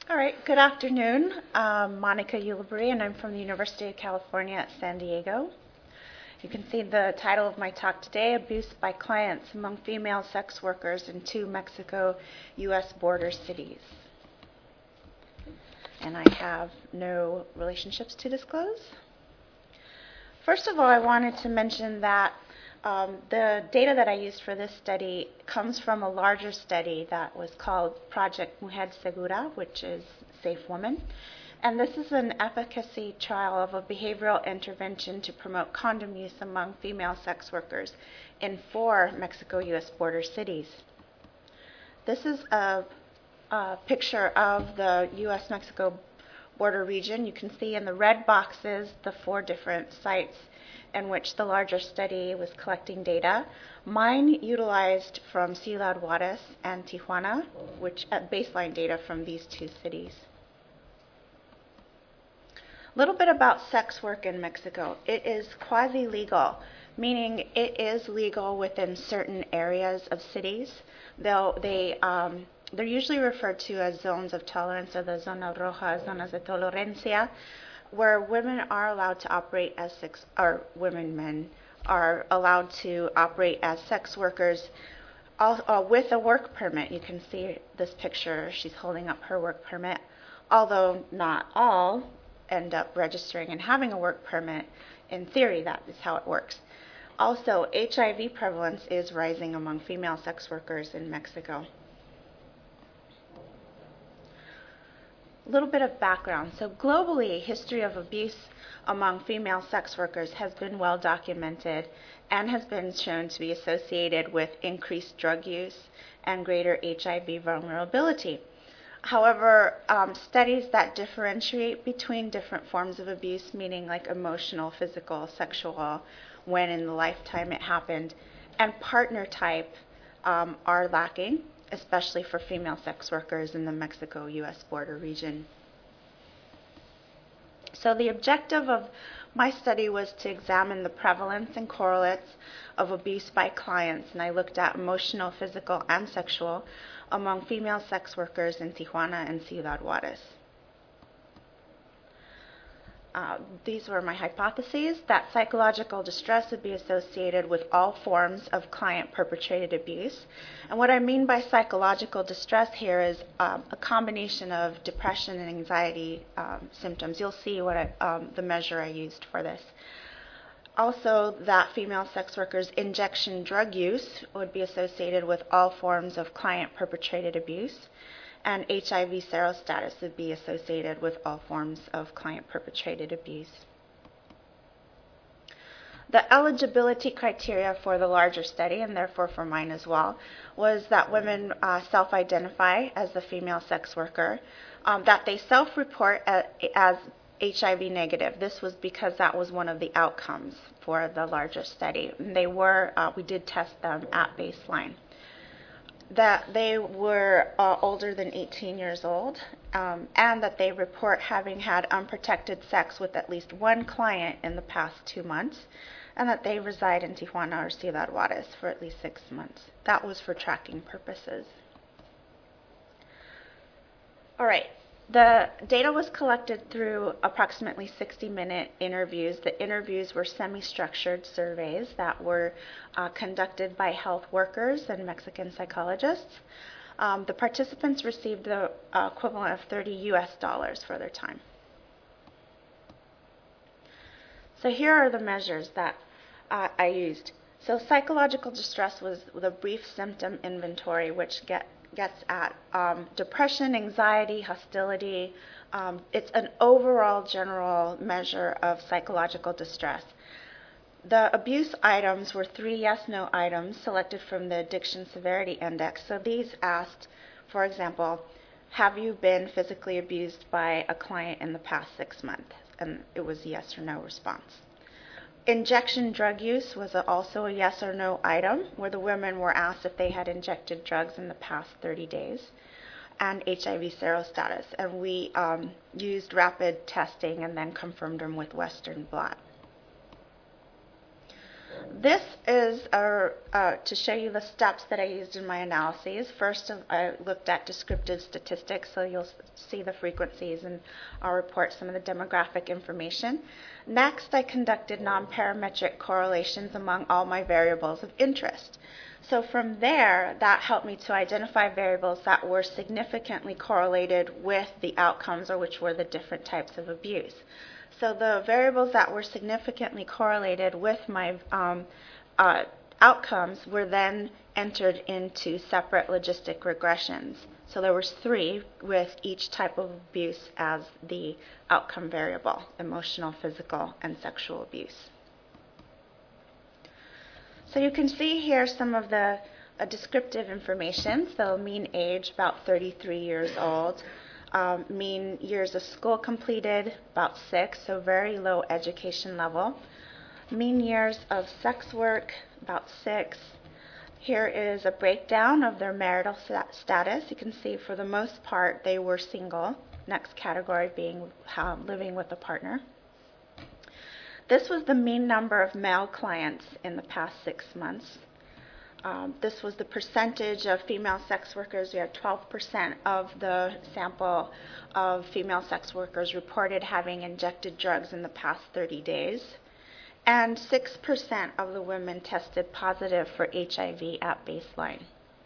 All right, good afternoon. I'm Monica Ulibarri, and I'm from the University of California at San Diego. You can see the title of my talk today, Abuse by Clients Among Female Sex Workers in Two Mexico-U.S. Border Cities. And I have no relationships to disclose. First of all, I wanted to mention that the data that I used for this study comes from a larger study that was called Project Mujer Segura, which is Safe Woman. And this is an efficacy trial of a behavioral intervention to promote condom use among female sex workers in 4 Mexico-U.S. border cities. This is a picture of the U.S.-Mexico border region. You can see in the red boxes the 4 different sites in which the larger study was collecting data. Mine utilized from Ciudad Juarez and Tijuana, which baseline data from these 2 cities. A little bit about sex work in Mexico. It is quasi-legal, meaning it is legal within certain areas of cities. They're usually referred to as zones of tolerance, or the zona roja, zonas de tolerancia, where women are allowed to operate as men are allowed to operate as sex workers with a work permit. You can see this picture. She's holding up her work permit, although not all end up registering and having a work permit. In theory, that is how it works. Also, HIV prevalence is rising among female sex workers in Mexico. A little bit of background. So globally, history of abuse among female sex workers has been well documented and has been shown to be associated with increased drug use and greater HIV vulnerability. However, studies that differentiate between different forms of abuse, meaning like emotional, physical, sexual, when in the lifetime it happened, and partner type are lacking, especially for female sex workers in the Mexico-U.S. border region. So the objective of my study was to examine the prevalence and correlates of abuse by clients, and I looked at emotional, physical, and sexual among female sex workers in Tijuana and Ciudad Juarez. These were my hypotheses, that psychological distress would be associated with all forms of client-perpetrated abuse. And what I mean by psychological distress here is a combination of depression and anxiety symptoms. You'll see what the measure I used for this. Also, that female sex workers' injection drug use would be associated with all forms of client-perpetrated abuse, and HIV serostatus would be associated with all forms of client-perpetrated abuse. The eligibility criteria for the larger study, and therefore for mine as well, was that women self-identify as the female sex worker, that they self-report as HIV negative. This was because that was one of the outcomes for the larger study. And we did test them at baseline. That they were older than 18 years old, and that they report having had unprotected sex with at least one client in the past 2 months, and that they reside in Tijuana or Ciudad Juarez for at least 6 months. That was for tracking purposes. All right. The data was collected through approximately 60-minute interviews. The interviews were semi-structured surveys that were conducted by health workers and Mexican psychologists. The participants received the equivalent of $30 for their time. So here are the measures that I used. So psychological distress was the brief symptom inventory, which gets at depression, anxiety, hostility. It's an overall general measure of psychological distress. The abuse items were 3 yes-no items selected from the Addiction Severity Index. So these asked, for example, have you been physically abused by a client in the past 6 months? And it was yes or no response. Injection drug use was also a yes or no item, where the women were asked if they had injected drugs in the past 30 days, and HIV serostatus. And we used rapid testing and then confirmed them with Western blot. This is to show you the steps that I used in my analyses. First, I looked at descriptive statistics, so you'll see the frequencies, and I'll report some of the demographic information. Next, I conducted nonparametric correlations among all my variables of interest. So from there, that helped me to identify variables that were significantly correlated with the outcomes, or which were the different types of abuse. So the variables that were significantly correlated with my outcomes were then entered into separate logistic regressions. So there was 3 with each type of abuse as the outcome variable: emotional, physical, and sexual abuse. So you can see here some of the descriptive information. So mean age, about 33 years old. Mean years of school completed, about 6, so very low education level. Mean years of sex work, about 6. Here is a breakdown of their marital status. You can see for the most part they were single. Next category being living with a partner. This was the mean number of male clients in the past 6 months. This was the percentage of female sex workers. We had 12% of the sample of female sex workers reported having injected drugs in the past 30 days. And 6% of the women tested positive for HIV at baseline.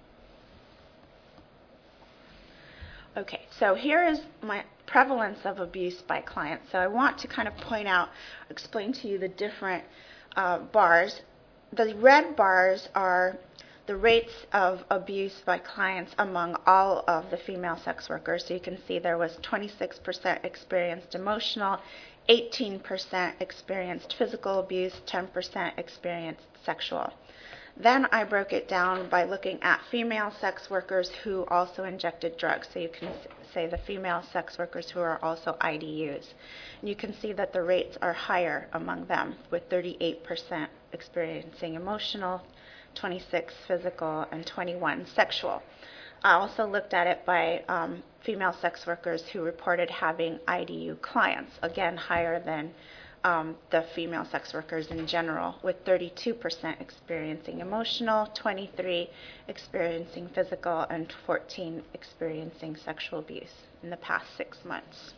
Okay, so here is my prevalence of abuse by clients. So I want to kind of point out, explain to you the different bars. The red bars are the rates of abuse by clients among all of the female sex workers. So you can see there was 26% experienced emotional, 18% experienced physical abuse, 10% experienced sexual. Then I broke it down by looking at female sex workers who also injected drugs. So you can say the female sex workers who are also IDUs. And you can see that the rates are higher among them, with 38% experiencing emotional, 26 physical, and 21 sexual. I also looked at it by female sex workers who reported having IDU clients, again higher than the female sex workers in general, with 32% experiencing emotional, 23 experiencing physical, and 14 experiencing sexual abuse in the past 6 months.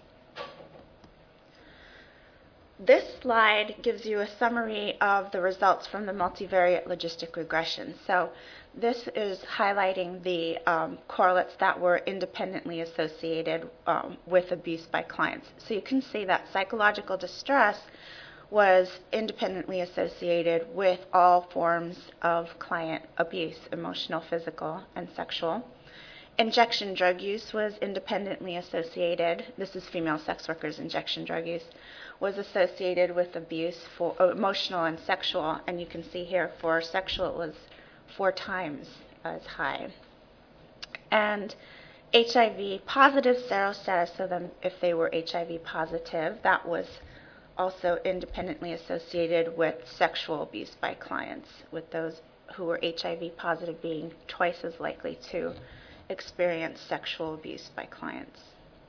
This slide gives you a summary of the results from the multivariate logistic regression. So this is highlighting the correlates that were independently associated with abuse by clients. So you can see that psychological distress was independently associated with all forms of client abuse, emotional, physical, and sexual. Injection drug use was independently associated. This is female sex workers' injection drug use was associated with abuse for emotional and sexual, and you can see here for sexual it was 4 times as high. And HIV positive serostatus, so then if they were HIV positive, that was also independently associated with sexual abuse by clients, with those who were HIV positive being twice as likely to experience sexual abuse by clients.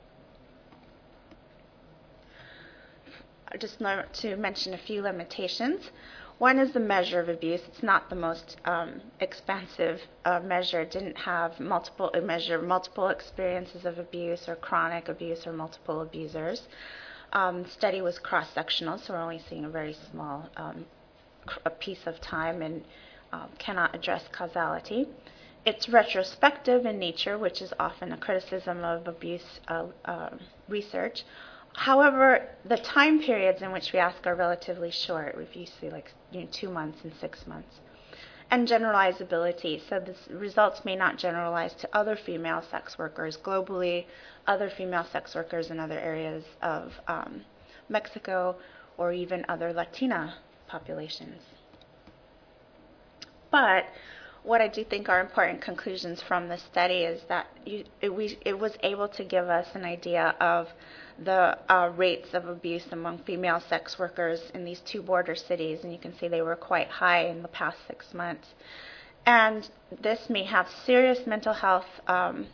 Just to mention a few limitations. One is the measure of abuse. It's not the most expensive measure. It didn't have measure multiple experiences of abuse or chronic abuse or multiple abusers. Study was cross-sectional, so we're only seeing a very small a piece of time and cannot address causality. It's retrospective in nature, which is often a criticism of abuse research. However, the time periods in which we ask are relatively short. If you see 2 months and 6 months. And generalizability. So the results may not generalize to other female sex workers globally, other female sex workers in other areas of Mexico, or even other Latina populations. But what I do think are important conclusions from this study is that it was able to give us an idea of the rates of abuse among female sex workers in these 2 border cities, and you can see they were quite high in the past 6 months. And this may have serious mental health and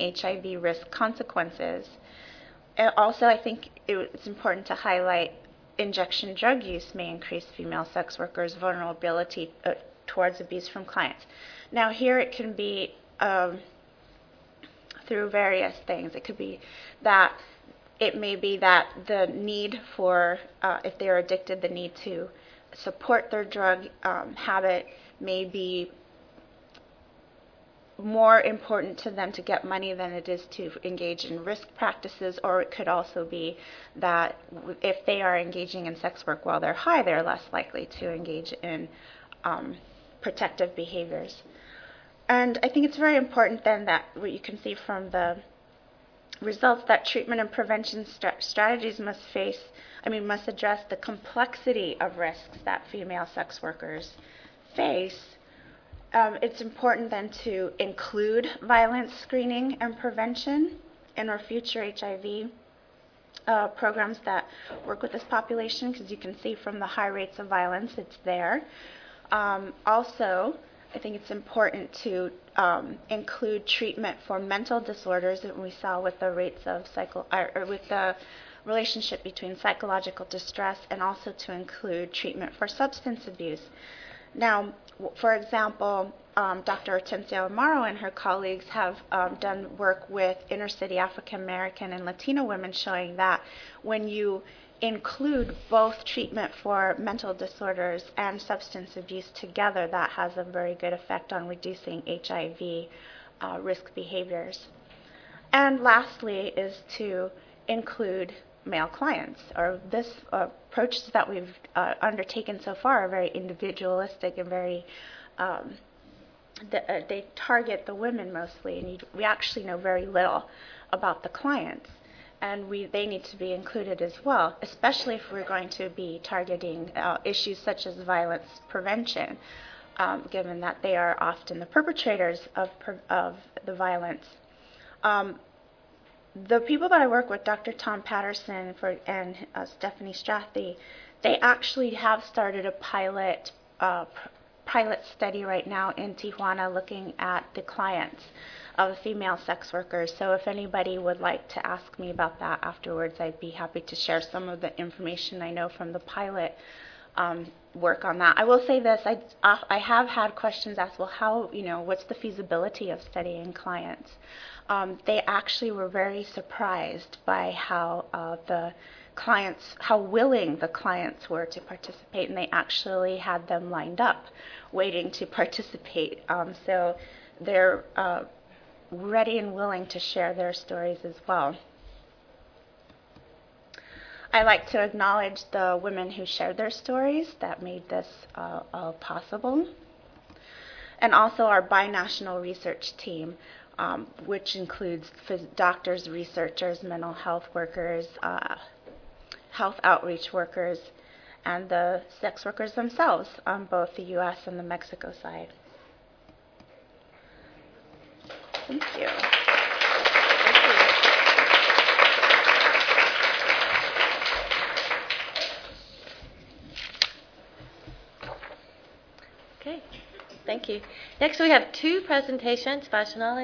HIV risk consequences. Also, I think it's important to highlight injection drug use may increase female sex workers' vulnerability towards abuse from clients. Now, here it can be through various things. It could be that it may be that the need for, if they are addicted, the need to support their drug habit may be more important to them to get money than it is to engage in risk practices, or it could also be that if they are engaging in sex work while they're high, they're less likely to engage in protective behaviors. And I think it's very important then that what you can see from the results that treatment and prevention strategies must address the complexity of risks that female sex workers face. It's important then to include violence screening and prevention in our future HIV programs that work with this population, because you can see from the high rates of violence, it's there. Also, I think it's important to include treatment for mental disorders that we saw with the rates of with the relationship between psychological distress, and also to include treatment for substance abuse. Now, for example, Dr. Hortensia Amaro and her colleagues have done work with inner-city African American and Latino women, showing that when you include both treatment for mental disorders and substance abuse together, that has a very good effect on reducing HIV risk behaviors. And lastly is to include male clients. Or this approaches that we've undertaken so far are very individualistic and very they target the women mostly, and we actually know very little about the clients. And they need to be included as well, especially if we're going to be targeting issues such as violence prevention, given that they are often the perpetrators of the violence. The people that I work with, Dr. Tom Patterson and Stephanie Strathy, they actually have started a pilot study right now in Tijuana looking at the clients of female sex workers. So if anybody would like to ask me about that afterwards, I'd be happy to share some of the information I know from the pilot work on that. I will say this, I have had questions asked, well, how, what's the feasibility of studying clients? They actually were very surprised by how how willing the clients were to participate, and they actually had them lined up waiting to participate. So they're ready and willing to share their stories as well. I like to acknowledge the women who shared their stories that made this possible, and also our binational research team, which includes doctors, researchers, mental health workers, health outreach workers, and the sex workers themselves on both the U.S. and the Mexico side. Thank you. Okay, thank you. Next we have two presentations, Vaishnavi